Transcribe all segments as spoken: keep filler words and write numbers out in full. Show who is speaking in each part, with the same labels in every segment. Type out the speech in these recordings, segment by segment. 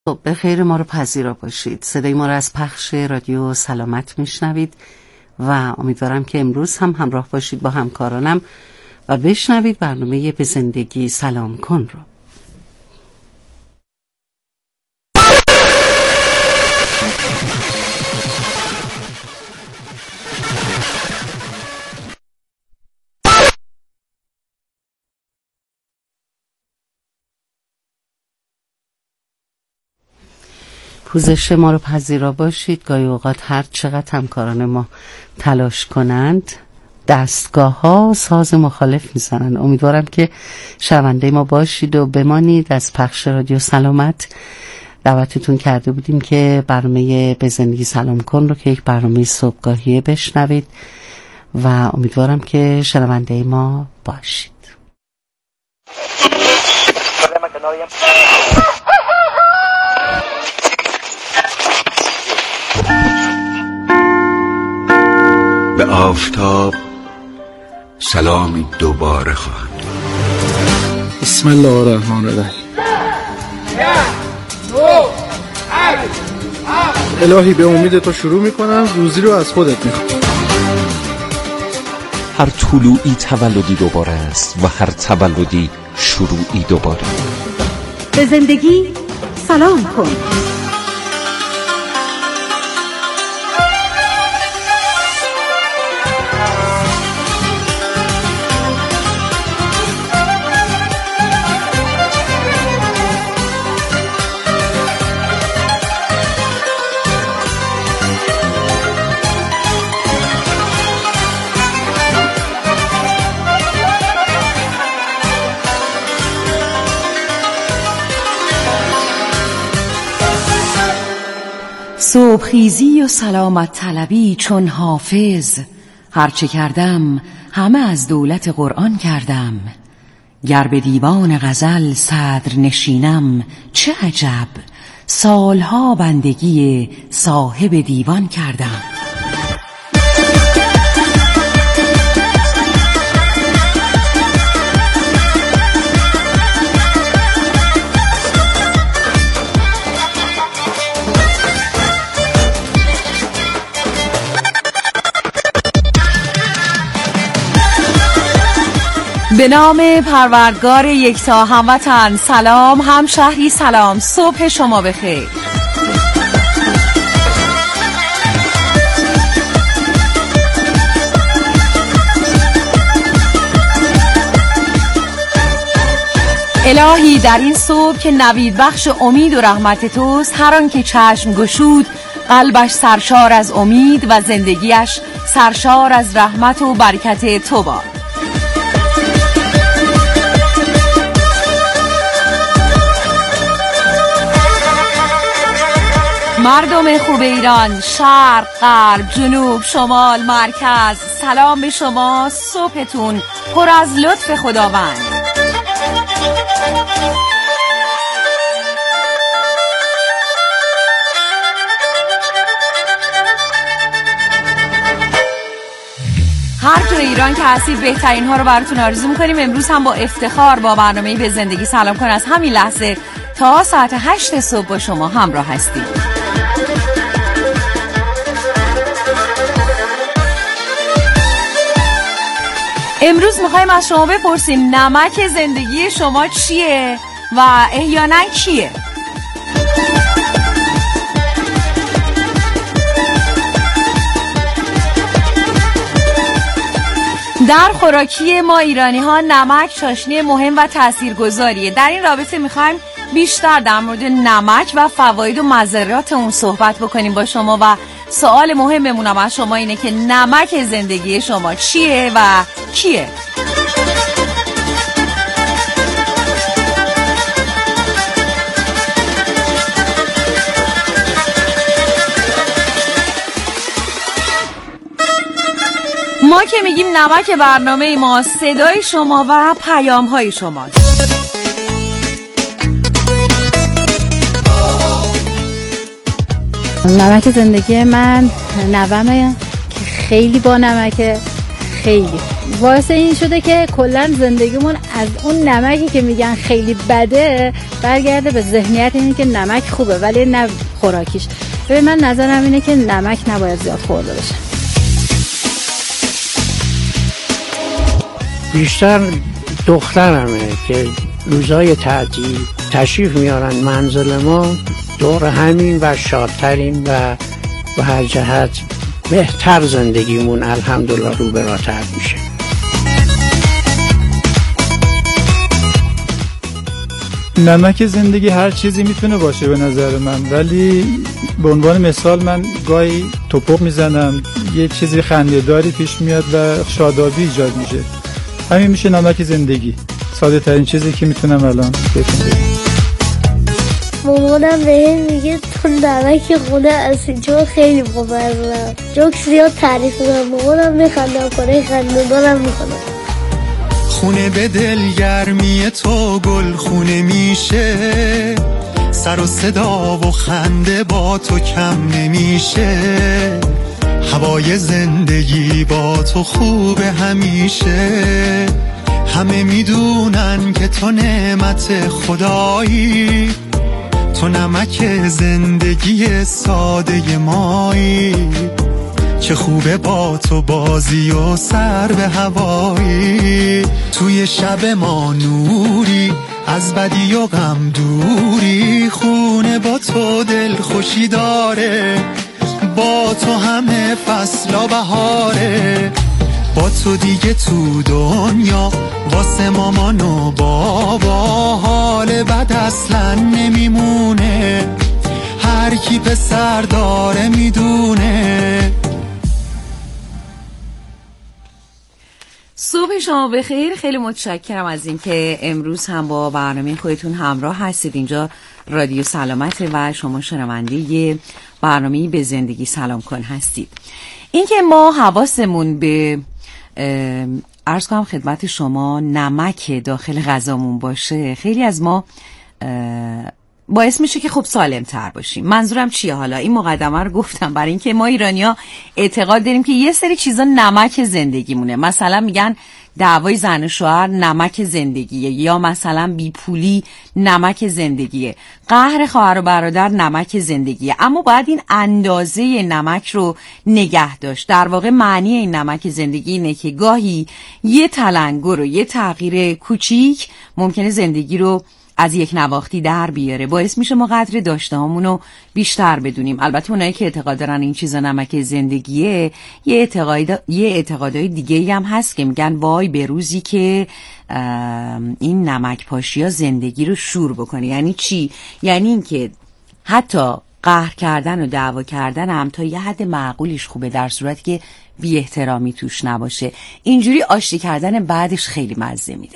Speaker 1: خب به خیر ما رو پذیرا باشید. صدای ما رو از پخش رادیو سلامت میشنوید و امیدوارم که امروز هم همراه باشید با همکارانم و بشنوید برنامه به زندگی سلام کن رو. پوزش ما رو پذیرا باشید. گاهی اوقات هر چقدر همکاران ما تلاش کنند دستگاه ها ساز مخالف میزنن. امیدوارم که شنونده ما باشید و بمانید. از پخش رادیو سلامت دعوتتون کرده بودیم که برنامه به زندگی سلام کن رو که یک برنامه صبحگاهیه بشنوید و امیدوارم که شنونده ما باشید.
Speaker 2: به آفتاب سلامی دوباره خواهد.
Speaker 3: بسم الله الرحمن الرحیم. الهی به امید تو شروع میکنم، روزی رو از خودت میخوام.
Speaker 4: هر طلوعی تولدی دوباره است و هر تولدی شروعی دوباره.
Speaker 5: به زندگی سلام کن. صبحخیزی و سلامت طلبی چون حافظ، هرچه کردم همه از دولت قرآن کردم. گر به دیوان غزل صدر نشینم چه عجب، سالها بندگی صاحب دیوان کردم. به نام پروردگار یکتا هموطن سلام، همشهری سلام، صبح شما بخیر. الهی در این صبح که نوید بخش امید و رحمت توست، هر آن که چشم گشود قلبش سرشار از امید و زندگیش سرشار از رحمت و برکت تو باد. مردم خوب ایران، شرق، غرب، جنوب، شمال، مرکز، سلام به شما. صبحتون پر از لطف خداوند. هر جای ایران که هستید بهترین ها رو براتون آرزو میکنیم. امروز هم با افتخار با برنامه به زندگی سلام کن از همین لحظه تا ساعت هشت صبح با شما همراه هستیم. امروز میخوایم از شما بپرسیم نمک زندگی شما چیه و احیانا کیه؟ در خوراکی ما ایرانی ها نمک چاشنی مهم و تاثیرگذاریه. در این رابطه میخوایم بیشتر در مورد نمک و فواید و مضرات اون صحبت بکنیم با شما و سوال مهممون از شما اینه که نمک زندگی شما چیه و کیه؟ ما که میگیم نمک برنامه ما صدای شما و پیام های شماست.
Speaker 6: نمک زندگی من نوامه که خیلی با نمکه، خیلی باعث این شده که کلا زندگیمون از اون نمکی که میگن خیلی بده برگرده به ذهنیت این که نمک خوبه ولی نه خوراکیش. ببین من نظرم اینه که نمک نباید زیاد خورده بشه.
Speaker 7: بیشتر دخترمه که روزای تعطیل تشریف میارن منزل ما، دور همین و شادترین و به هر جهت بهتر زندگیمون الحمدلله رو براتر میشه.
Speaker 8: نمک زندگی هر چیزی میتونه باشه به نظر من، ولی به عنوان مثال من گاهی توپق میزنم، یه چیزی خنده‌داری پیش میاد و شادابی ایجاد میشه. همین میشه نمک زندگی، ساده ترین چیزی که میتونم الان بهتون بگم.
Speaker 9: مامانم به میگه تو نمک خونه هستی چون خیلی بامزه، جوک زیاد تعریف میکنم، مامانم میخندم کنه خنده‌دارم میکنم.
Speaker 10: خونه به دلگرمی تو گل خونه میشه، سر و صدا و خنده با تو کم نمیشه، هوای زندگی با تو خوبه همیشه، همه میدونن که تو نعمت خدایی، تو نمک زندگی ساده مایی، چه خوبه با تو بازی و سر به هوایی، توی شب ما نوری از بدی و غم دوری، خونه با تو دل خوشی داره، با تو همه فصل و بهاره، با تو دیگه تو دنیا واسه مامان و بابا حال بد اصلا نمیمونه، هر کی پسر داره میدونه.
Speaker 5: صبح شما بخیر، خیلی متشکرم از اینکه امروز هم با برنامه خودتون همراه هستید. اینجا رادیو سلامت و شما شنونده برنامه به زندگی سلام کن هستید. اینکه ما حواسمون به عرض کنم خدمت شما نمک داخل غذامون باشه، خیلی از ما باعث میشه که خب سالم تر باشیم. منظورم چیه؟ حالا این مقدمه رو گفتم برای اینکه ما ایرانی‌ها اعتقاد داریم که یه سری چیزا نمک زندگیمونه. مثلا میگن دعوای زن و شوهر نمک زندگیه، یا مثلا بیپولی نمک زندگیه، قهر خواهر و برادر نمک زندگیه. اما باید این اندازه نمک رو نگه داشت. در واقع معنی این نمک زندگی اینه که گاهی یه تلنگر و یه تغییر کوچیک ممکنه زندگی رو از یک نواختی در بیاره، باعث میشه ما قدر داشته هامونو بیشتر بدونیم. البته اونایی که اعتقاد دارن این چیزا نمک زندگیه، یه اعتقاد یه اعتقادای دیگه هم هست که میگن وای به روزی که این نمک پاشیا زندگی رو شور بکنه. یعنی چی؟ یعنی اینکه حتی قهر کردن و دعوا کردن هم تا یه حد معقولیش خوبه، در صورتی که بی احترامی توش نباشه. اینجوری آشتی کردن بعدش خیلی مزه میده.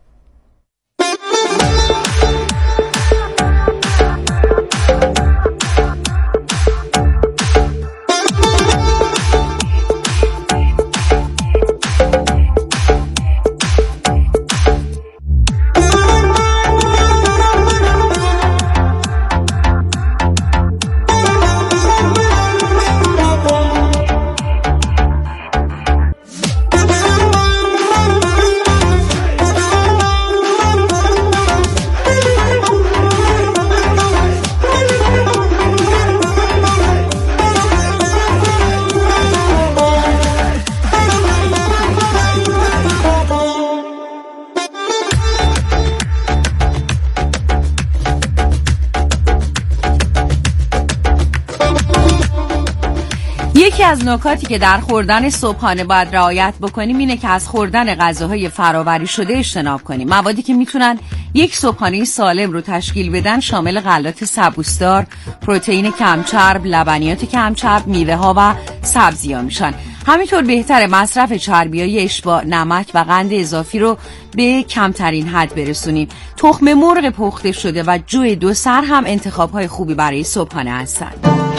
Speaker 5: یکی از نکاتی که در خوردن صبحانه باید رعایت بکنیم اینه که از خوردن غذاهای فرآوری شده اجتناب کنیم. موادی که میتونن یک صبحانه سالم رو تشکیل بدن شامل غلات سبوسدار، پروتئین کمچرب، لبنیات کمچرب، میوه ها و سبزی ها میشن. همینطور بهتره مصرف چربیای اشباع، نمک و قند اضافی رو به کمترین حد برسونیم. تخم مرغ پخته شده و جو دو سر هم انتخاب‌های خوبی برای صبحانه هستن.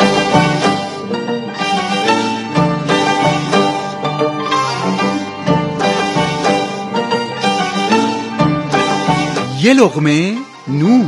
Speaker 2: یه لقمه نون.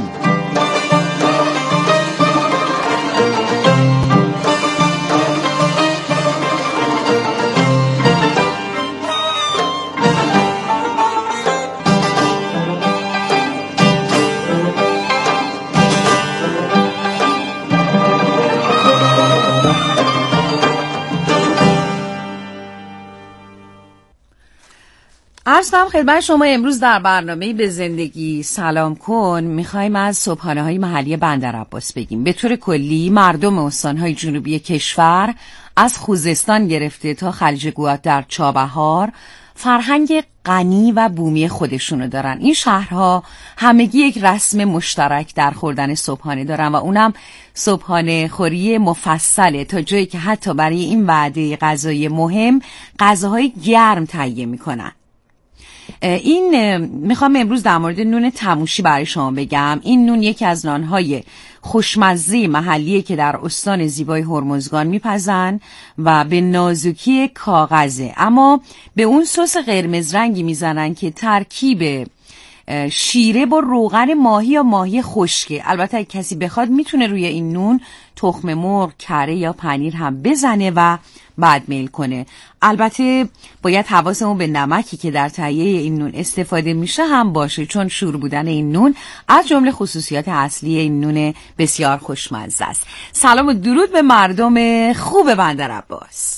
Speaker 5: سپاسگزارم خدمت شما. امروز در برنامه به زندگی سلام کن میخوایم از صبحانه‌های محلی بندرعباس بگیم. به طور کلی مردم استان‌های جنوبی کشور از خوزستان گرفته تا خلیج گوات در چابهار فرهنگ غنی و بومی خودشونو دارن. این شهرها همگی یک رسم مشترک در خوردن صبحانه دارن و اونم صبحانه خوری مفصله، تا جایی که حتی برای این وعده غذایی مهم غذاهای گرم تهیه میکنن. این میخوام امروز در مورد نون تموشی برای شما بگم. این نون یکی از نانهای خوشمزه محلیه که در استان زیبای هرمزگان میپزن و به نازکی کاغذه، اما به اون سس قرمز رنگی میزنن که ترکیب شیره با روغن ماهی یا ماهی خشکه. البته اگه کسی بخواد میتونه روی این نون تخم مرغ، کره یا پنیر هم بزنه و بعد میل کنه. البته باید حواسمون به نمکی که در تهیه این نون استفاده میشه هم باشه، چون شور بودن این نون از جمله خصوصیات اصلی این نون بسیار خوشمزه است. سلام و درود به مردم خوب بندرعباس.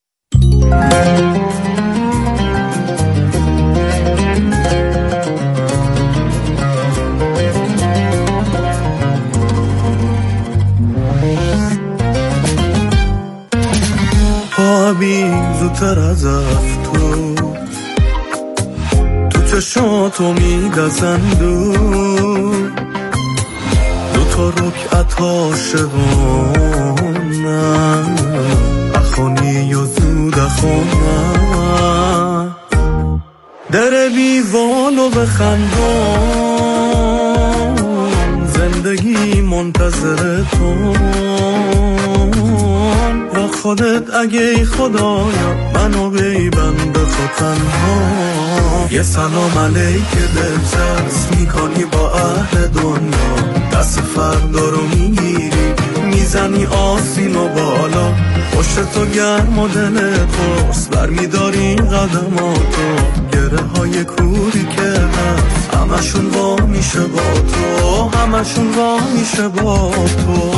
Speaker 10: خوابی زودتر از افتو تو چشاتو میگزن دو دو تا رکعت عاشقانه اخونی و زود اخونه در بیوالو بخندون زندگی منتظر تو خودت اگه خدایا منو بیبند خود تنها. یه سلام علیک دلچسب میکنی با اهل دنیا، دست فردا رو میگیری میزنی آسین و بالا، پشت تو گرم و دل پرس برمیداری قدماتو، گره های کوری که هست همشون وا میشه با تو، همشون وا میشه با تو.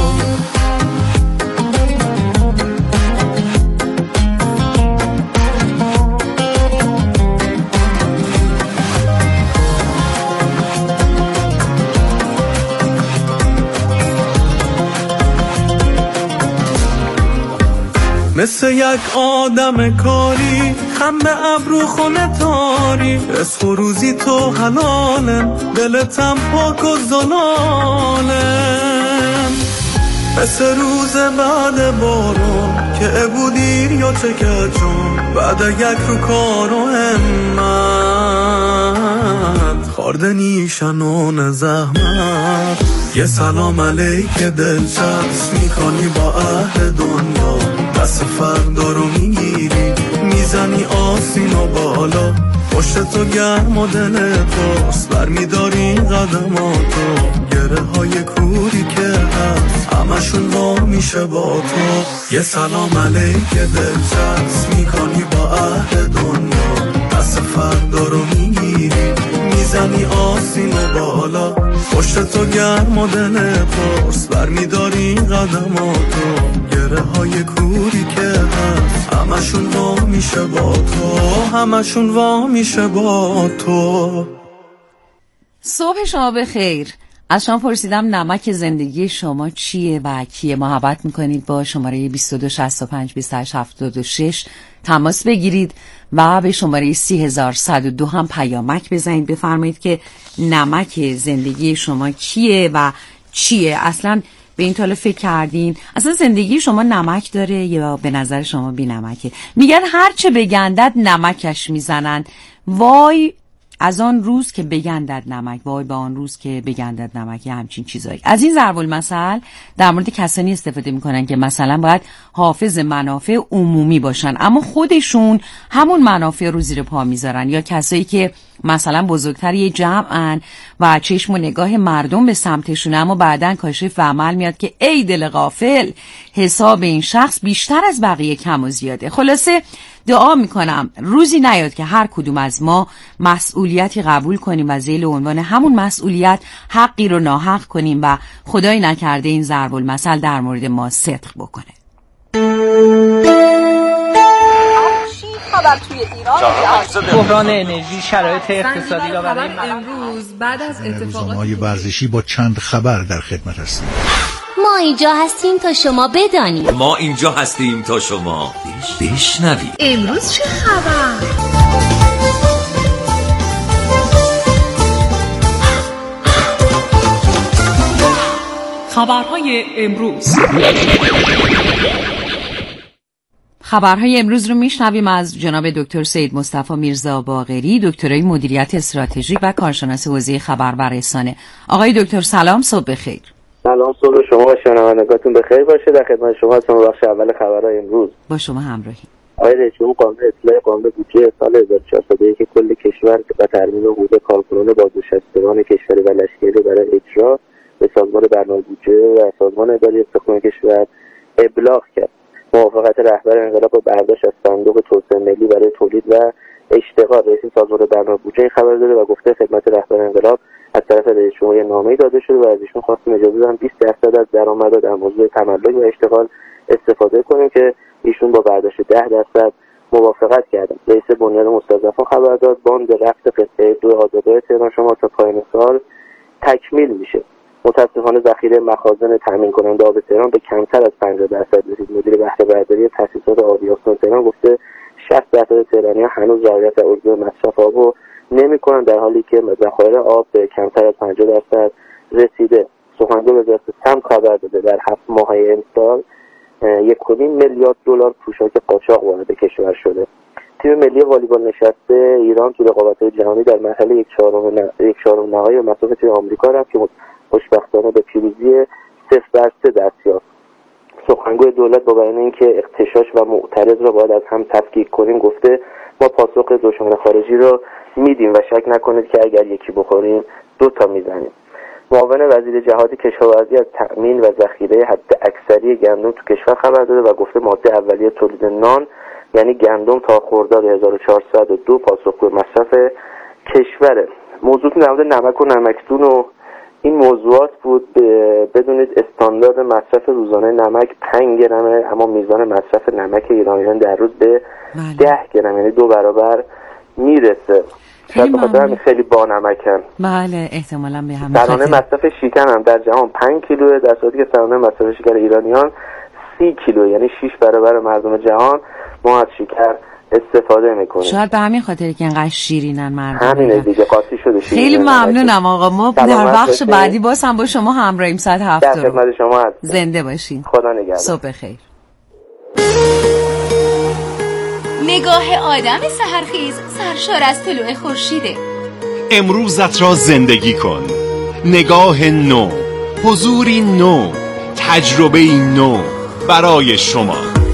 Speaker 10: مثل یک آدم کاری خم ابرو خونه تاری، رزق و روزی تو حلالم دلتم پاک و زلالم، مثل روز بعد بارون که بودی یا چکر جون بعد یک رو کار و همت خارده نیشنون زحمت. یه سلام علیک دلچسب میکنی با اهل دنیا، دست فردا رو میگیری میزنی آسین و بالا، پشت تو گرم و دل پرس برمیداری قدماتو، گره های کوری که هست همشون وا میشه با تو. یه سلام علیک دلچسب میکنی با اهل دنیا، دست فردا رو میگیری میزنی آسین و بالا، پشت تو گرم و دل پرس برمیداری قدماتو، گره های کوری که هست همشون وا میشه با تو، همشون وا میشه با تو.
Speaker 5: صبح شما بخیر. از شما پرسیدم نمک زندگی شما چیه و کیه. محبت میکنید با شماره بیست و دو شصت و پنج بیست و هشت هفتاد و شش تماس بگیرید و به شماره سی هزار و صد و دو هم پیامک بزنید، بفرمایید که نمک زندگی شما کیه و چیه. اصلا به این طاله فکر کردین اصلا زندگی شما نمک داره یا به نظر شما بی نمکه؟ میگن هرچه بگندد نمکش میزنن. وای از آن روز که بگندد نمک، وای به آن روز که بگندد نمک، همچین چیزایی. از این ضرب المثل در مورد کسانی استفاده میکنن که مثلا باید حافظ منافع عمومی باشن اما خودشون همون منافع رو زیر پا میذارن، یا کسایی که مثلا بزرگتر یه جمعن و چشم و نگاه مردم به سمتشونه اما بعدن کاشف و عمل میاد که ای دل غافل، حساب این شخص بیشتر از بقیه کم و زیاده. خلاصه دعا میکنم روزی نیاد که هر کدوم از ما مسئولیتی قبول کنیم و ذیل عنوان همون مسئولیت حقی رو ناحق کنیم و خدای نکرده این ضرب المثل در مورد ما صدق بکنه.
Speaker 11: خبر توی ایران؟
Speaker 12: بحران انرژی، شرایط اقتصادی را برای
Speaker 13: امروز بعد از اتفاقات
Speaker 14: روزنامه‌های ورزشی با چند خبر در خدمت هستیم.
Speaker 15: ما اینجا هستیم تا شما بدانید.
Speaker 16: ما اینجا هستیم تا شما بشنوید.
Speaker 13: امروز چه خبر؟
Speaker 5: خبرهای امروز. خبرهای امروز رو میشنویم از جناب دکتر سید مصطفی میرزا باقری، دکترای مدیریت استراتژیک و کارشناس حوزه خبر و رسانه. آقای دکتر سلام، صبح بخیر.
Speaker 17: سلام، صبح شما و شنوندگانتون بخیر باشه. در خدمت شما هستم بخش اول خبرهای امروز.
Speaker 5: با شما همراهی.
Speaker 17: آقای رئیس جمهور قانون اصلاح قانون بودجه سال هزار و چهارصد و یک کل کشور و ترمیم حقوق کارکنان بازنشستگان کشوری و لشکری برای اجرا به سازمان برنامه بودجه و سازمان اداری استخدام کشور ابلاغ کرد. موافقت رهبر انقلاب با برداشت از صندوق توسعه ملی برای تولید و اشتغال رئیس سازمان برنامه بودجه خبر داده و گفته خدمت رهبر انقلاب از طرف رئیس جمهور نامه‌ای داده شده و از ایشون خواستیم اجازه بدن بیست درصد از درآمدات در موضوع تملک و اشتغال استفاده کنیم که ایشون با برداشت ده درصد موافقت کردن. رئیس بنیاد مستضعفان خبر داد باند رفت قطعه دو آزادگاه تهران شمال تا پایان سال تکمیل میشه. متاسفانه ذخیره مخازن تامین کننده آب تهران به کمتر از پنجاه درصد رسید. مدیر بهره برداری تاسیسات آبی استان تهران گفته شصت درصد تهرانی‌ها هنوز رعایت اصول مصرف آب رو نمی‌کنن، در حالی که ذخایر آب به کمتر از پنجاه درصد رسیده. سخنگوی وزارت سمت خبر داده در هفت ماهه امسال یک و نیم میلیارد دلار پوشاک قاچاق وارد کشور شده. تیم ملی والیبال نشسته ایران تو رقابت‌های جهانی در مرحله یک چهارم یک چهارم نهایی مسابقه توی آمریکا رفت که خوشبختانه به پیروزی صفر بر سه دست یافت. سخنگوی دولت با بیان اینکه اغتشاش و معترض را باید از هم تفکیک کنیم گفته ما پاسخ دشمن خارجی را میدیم و شک نکنید که اگر یکی بخوریم دو تا میزنیم. معاون وزیر جهاد کشاورزی از تأمین و ذخیره حد اکثری گندم تو کشور خبر داده و گفته ماده اولیه تولید نان یعنی گندم تا خرداد هزار و چهارصد و دو پاسخگوی مصرف کشوره. موضوع در مورد نمک و نمکدون و این موضوعات بود. بدونید استاندارد مصرف روزانه نمک پنج گرمه، اما میزان مصرف نمک ایرانیان در روز به ده گرم، یعنی دو برابر میرسه. شاید بخاطر همین خیلی با نمکن.
Speaker 5: بله، احتمالاً به همین
Speaker 17: سرانه مصرف شکر هم در جهان پنج کیلوه، در صورتی که سرانه مصرف شکر ایرانیان سی کیلو، یعنی شش برابر مردم جهان ما از شکر استفاده میکنیم.
Speaker 5: شاید به همین خاطر که انقدر شیرینن مردم.
Speaker 17: همینه دیگه، قاطی شده شیرینن.
Speaker 5: خیلی ممنونم آقا. ما در بخش بعدی باز هم با شما همراهیم ساعت هفت
Speaker 17: در خدمت شما هستم.
Speaker 5: زنده باشین.
Speaker 17: خدا نگهدار.
Speaker 5: صبح بخیر.
Speaker 15: نگاه آدم سحرخیز سرشار از طلوع خورشیده.
Speaker 18: امروزت را زندگی کن. نگاه نو، حضوری نو، تجربه نو برای شما.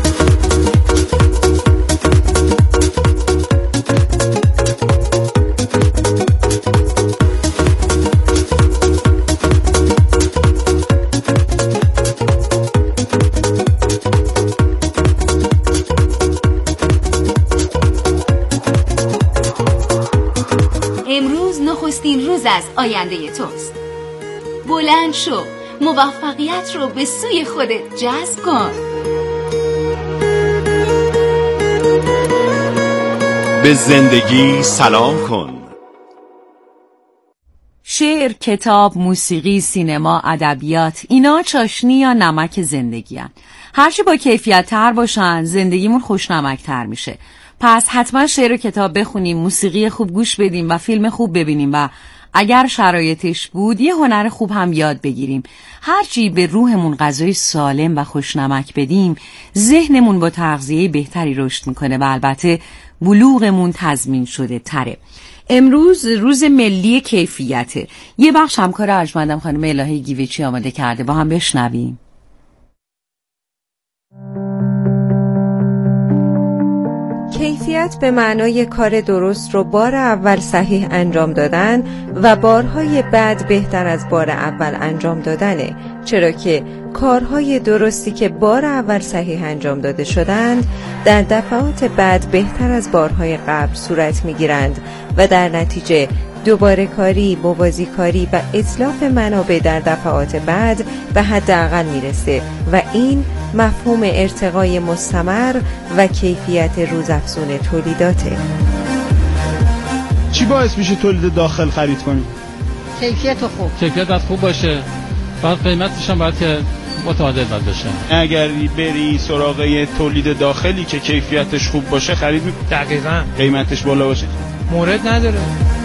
Speaker 15: نخستین روز از آینده توست. بلند شو، موفقیت رو به سوی خودت جذب کن.
Speaker 18: به زندگی سلام کن.
Speaker 5: شعر، کتاب، موسیقی، سینما، ادبیات، اینا چاشنی یا نمک زندگی هن. هرچی با کیفیت تر باشن زندگیمون خوشنمک تر میشه. پس حتما شعر و کتاب بخونیم، موسیقی خوب گوش بدیم و فیلم خوب ببینیم و اگر شرایطش بود یه هنر خوب هم یاد بگیریم. هرچی به روحمون غذای سالم و خوشنمک بدیم ذهنمون با تغذیه بهتری رشد میکنه و البته بلوغمون تضمین شده تره. امروز روز ملی کیفیته. یه بخش همکار ارجمندم خانم الهه گیوچی آماده کرده، با هم بشنویم.
Speaker 19: کیفیت به معنای کار درست رو بار اول صحیح انجام دادن و بارهای بعد بهتر از بار اول انجام دادنه، چرا که کارهای درستی که بار اول صحیح انجام داده شدند در دفعات بعد بهتر از بارهای قبل صورت میگیرند و در نتیجه دوباره کاری، موازی کاری و اتلاف منابع در دفعات بعد به حداقل میرسه و این مفهوم ارتقای مستمر و کیفیت روزافزون تولیداته.
Speaker 3: چی باعث میشه تولید داخل خرید کنیم؟
Speaker 6: کیفیت خوب.
Speaker 20: کیفیت باید خوب باشه. بعد قیمتش هم باید که متعادل باید باشه.
Speaker 3: اگر بری سراغ تولید داخلی که کیفیتش خوب باشه خرید می‌کنی.
Speaker 20: دقیقاً.
Speaker 3: قیمتش بالا باشه.
Speaker 20: مورد نداره.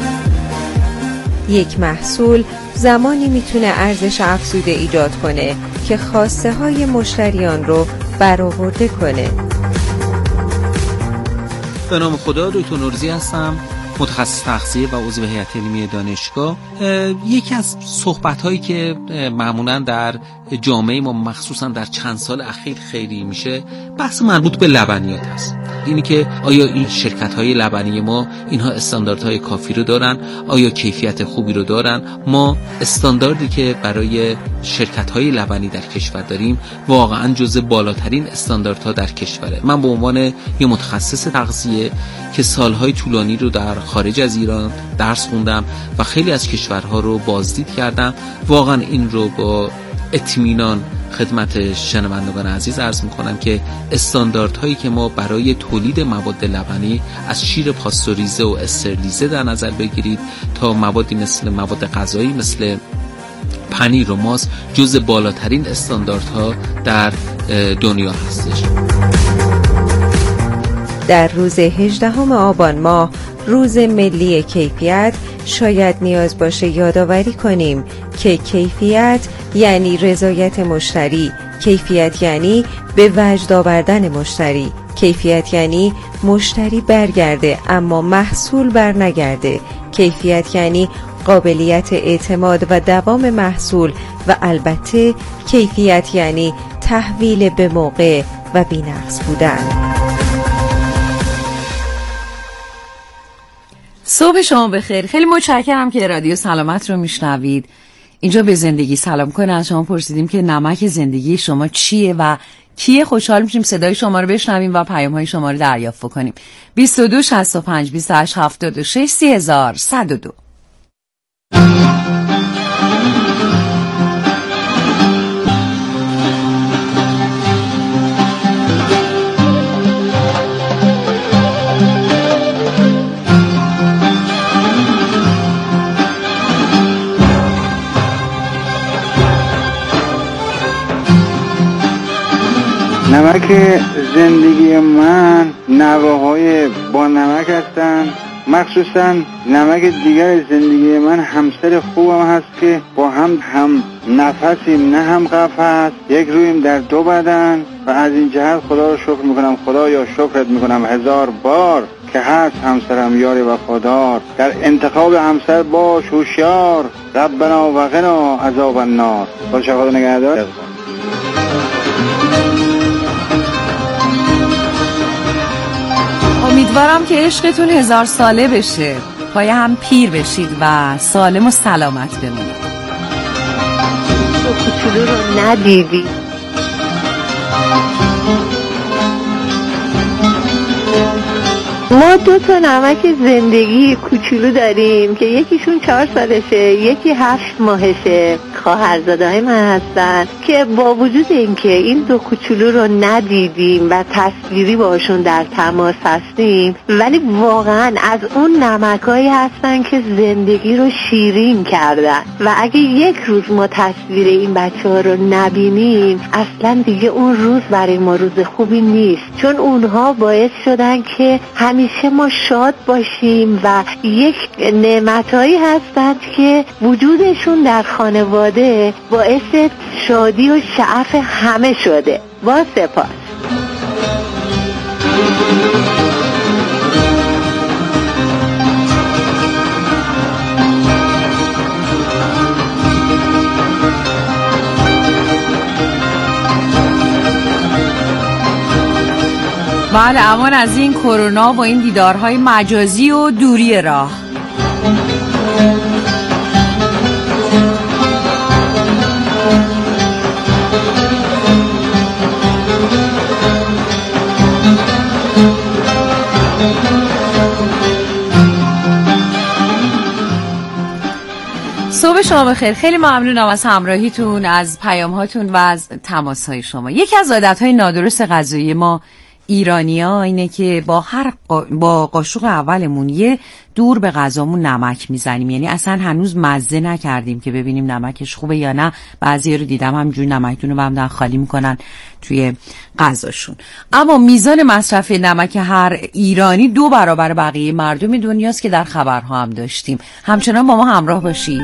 Speaker 19: یک محصول زمانی میتونه ارزش افزوده ایجاد کنه که خواسته های مشتریان رو برآورده کنه.
Speaker 21: به نام خدا، دکتر نورزی هستم، متخصص تغذیه و عضو هیئت علمی دانشگاه. یکی از صحبت‌هایی که معمولاً در جامعه ما مخصوصاً در چند سال اخیر خیلی میشه بحث مربوط به لبنیات هست. اینی که آیا این شرکت‌های لبنی ما اینها استانداردهای کافی رو دارن؟ آیا کیفیت خوبی رو دارن؟ ما استانداردی که برای شرکت‌های لبنی در کشور داریم واقعاً جزو بالاترین استانداردها در کشوره. من به عنوان یه متخصص تغذیه که سالهای طولانی رو در خارج از ایران درس خوندم و خیلی از کشورها رو بازدید کردم، واقعاً این رو با اطمینان خدمت شنوندگان عزیز عرض میکنم که استانداردهایی که ما برای تولید مواد لبنی از شیر پاستوریزه و استرلیزه در نظر بگیرید تا موادی مثل مواد غذایی مثل پنیر و ماست جز بالاترین استانداردها در دنیا هستش.
Speaker 19: در روز هجدهم آبان ماه، روز ملی کیفیت، شاید نیاز باشه یادآوری کنیم که کیفیت یعنی رضایت مشتری، کیفیت یعنی به وجد آوردن مشتری، کیفیت یعنی مشتری برگرده اما محصول بر نگرده، کیفیت یعنی قابلیت اعتماد و دوام محصول و البته کیفیت یعنی تحویل به موقع و بی‌نقص بودن.
Speaker 5: صبح شما بخیر. خیلی متشکرم که رادیو سلامت رو میشنوید. اینجا به زندگی سلام کنه از شما پرسیدیم که نمک زندگی شما چیه و کیه. خوشحال میشیم صدای شما رو بشنویم و پیام های شما رو دریافت کنیم. بیست و دو شصت و پنج بیست و هشت هفتاد و شش سی هزار صد و دو.
Speaker 22: نمک زندگی من نواهای با نمک هستن، مخصوصا نمک دیگر زندگی من همسر خوبم هست که با هم هم نفسیم نه هم قفس، یک رویم در دو بدن و از این جهت خدا رو شکر میکنم. خدایا شکرت میکنم هزار بار که هست همسرم یار وفادار، در انتخاب همسر باش هوشیار، ربنا و قنا عذاب النار. با خدا نگهدار.
Speaker 5: امیدوارم که عشقتون هزار ساله بشه، پای هم پیر بشید و سالم و سلامت بمونید.
Speaker 9: تو کوچولو رو ندیدی. ما دو تا نمک زندگی کوچولو داریم که یکیشون چهار سالشه، یکی هفت ماهشه. خواهرزاده های من هستن که با وجود اینکه این دو کوچولو رو ندیدیم و تصویری باشون در تماس هستیم، ولی واقعا از اون نمکایی هستن که زندگی رو شیرین کردن و اگه یک روز ما تصویر این بچه ها رو نبینیم اصلا دیگه اون روز برای ما روز خوبی نیست، چون اونها باعث شدن که همیشه ما شاد باشیم و یک نعمتایی هستند که وجودشون در خانواده باعث شادی و شعف همه شده. با سپاس.
Speaker 5: بله، امان از این کرونا و این دیدارهای مجازی و دوری راه. شما بخیر. خیلی ممنونم از همراهیتون، از پیام هاتون و از تماس های شما. یکی از عادت های نادرست غذایی ما ایرانی‌ها اینه که با هر قا... با قاشق اولمون یه دور به غذامون نمک میزنیم، یعنی اصلا هنوز مزه نکردیم که ببینیم نمکش خوبه یا نه. بعضیا رو دیدم همجوری نمکتون رو بهم خالی میکنن توی غذاشون. اما میزان مصرف نمک هر ایرانی دو برابر بقیه مردم دنیاست که در خبرها هم داشتیم. همچنان با ما همراه باشید.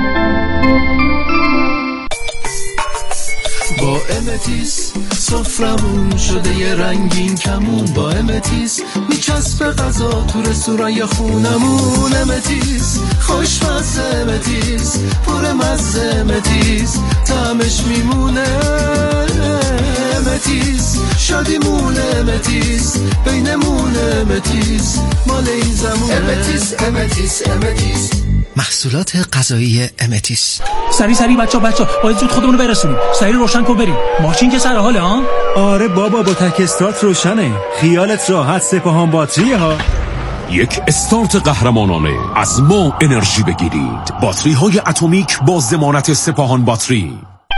Speaker 10: با امتیس سفرمون شده یه رنگین کمون، با امتیس میچسب غذا تو رستوران یا خونمون. امتیس خوشمزه، امتیس پر مزه، امتیس طعمش میمونه، امتیس شادیمونه، امتیس بینمونه، امتیس مال این زمونه. امتیس امتیس امتیس
Speaker 1: محصولات غذایی امتیس.
Speaker 4: سری سری بچا بچا باید زود خودمونو برسونیم. سری روشن کن بریم. ماشین که سر حاله ها؟
Speaker 23: آره بابا با تک استارت روشنه. خیالت راحت، سپاهان باتریه ها.
Speaker 18: یک استارت قهرمانانه از ما انرژی بگیرید. باتری های اتمیک با ضمانت سپاهان باتری.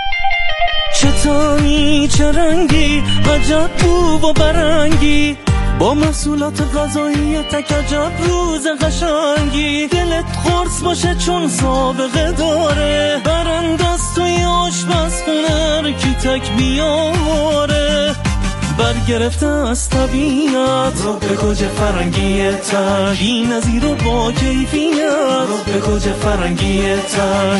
Speaker 4: چطوری چه رنگی عجب بو و برنگی، با محصولات غذایی تک عجب روز قشنگی. دلت خورس باشه چون سابقه داره، برندست توی آشپزخونه کی تک بیاره. برگرفته از طبیعت رو به گوجه فرنگی تک، بی نظیر و با کیفیت رو به گوجه فرنگی تک.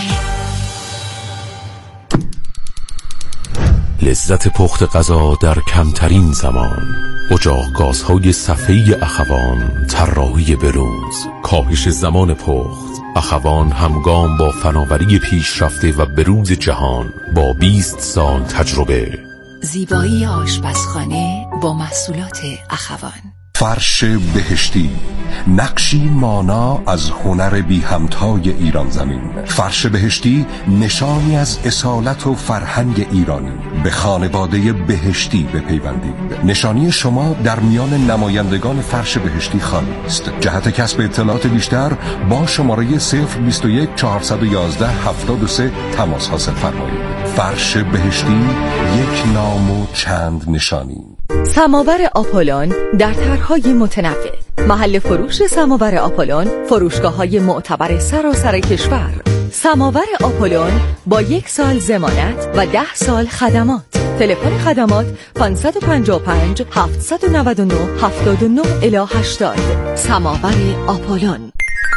Speaker 18: لذت پخت غذا در کمترین زمان. اجاق گازهای صفحه اخوان، طراحی برنز، کاهش زمان پخت. اخوان همگام با فناوری پیشرفته و بروز جهان با بیست سال تجربه.
Speaker 24: زیبایی آشپزخانه با محصولات اخوان.
Speaker 25: فرش بهشتی، نقشی مانا از هنر بی همتای ایران زمین. فرش بهشتی نشانی از اصالت و فرهنگ ایرانی. به خانواده بهشتی بپیوندید. نشانی شما در میان نمایندگان فرش بهشتی خالی است. جهت کسب اطلاعات بیشتر با شماره صفر بیست و یک چهارصد و یازده هفتاد و سه تماس حاصل فرمایید. فرش بهشتی، یک نام و چند نشانی.
Speaker 24: سماور آپولون در طرح‌های متنوع. محل فروش سماور آپولون، فروشگاه‌های معتبر سراسر کشور. سماور آپولون با یک سال ضمانت و ده سال خدمات. تلفن خدمات پانصد و پنجاه و پنج هفتصد و نود و نه هفتاد و نه الی هشتاد. سماور آپولون.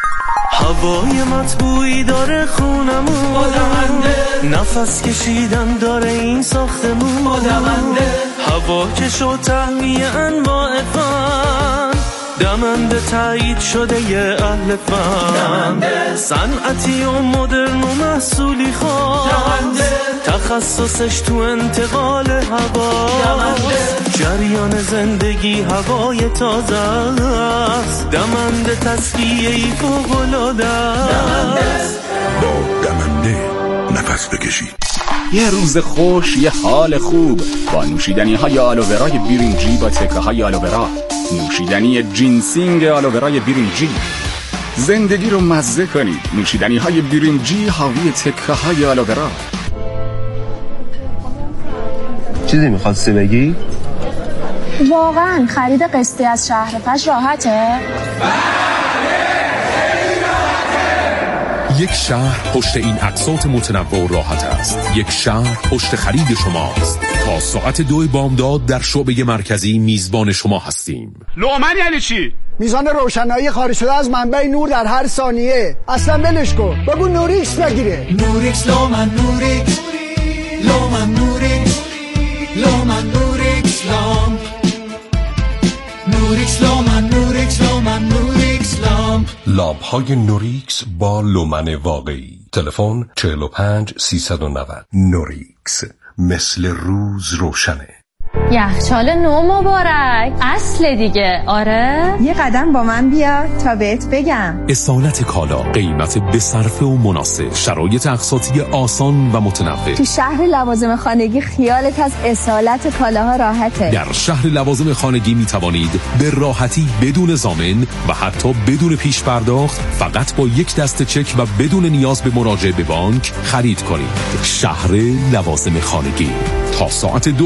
Speaker 4: هوای مطبوعی داره خونمون، بادمنده. نفس کشیدن داره این ساختمون، بادمنده. هوا که شد تهویه انواع فن، دمنده تایید شده یه اهل فن. صنعتی و مدرن و محصولی خواه، تخصصش تو انتقال هوا. جریان زندگی هوای تازه است، دمنده تصفیه‌ای فوق‌العاده است.
Speaker 18: با دمنده نفس بکشید.
Speaker 26: یه روز خوش، یه حال خوب با نوشیدنی های آلوورای برنجی با تکه های آلوورا. نوشیدنی جینسینگ آلوورای برنجی. زندگی رو مزه کنید. نوشیدنی های برنجی حاوی تکه های آلوورا.
Speaker 27: چیزی میخواستی بگی؟
Speaker 28: واقعا خرید قسطی از شهر فش راحته؟
Speaker 18: یک شهر پشت این اقساط متنوع و راحت است. یک شهر پشت خرید شماست. تا ساعت دو بامداد در شعبه مرکزی میزبان شما هستیم.
Speaker 3: لومن یعنی چی؟
Speaker 29: میزان روشنایی خارج شده از منبع نور در هر ثانیه. اصلا ولش کن، بگو نوریکس بگیره.
Speaker 10: نوریکس لومن نوریکس لومن نوریکس لومن نوریکس لامپ نوریکس لومن نوریکس لومن نوریکس لامپ.
Speaker 25: لامپ های نوریکس با لومن واقعی. تلفن چهل و پنج سیصد و نود. نوریکس، مثل روز روشنه.
Speaker 28: یخچال نو مبارک، اصل دیگه. آره
Speaker 2: یه قدم با من بیا تا بهت بگم.
Speaker 18: اصالت کالا، قیمت به صرفه و مناسب، شرایط اقساطی آسان و متنوع.
Speaker 2: تو شهر لوازم خانگی خیالت از اصالت کالاها راحته.
Speaker 18: در شهر لوازم خانگی می توانید به راحتی بدون ضامن و حتی بدون پیش پرداخت فقط با یک دسته چک و بدون نیاز به مراجعه به بانک خرید کنید. شهر لوازم خانگی تا ساعت دو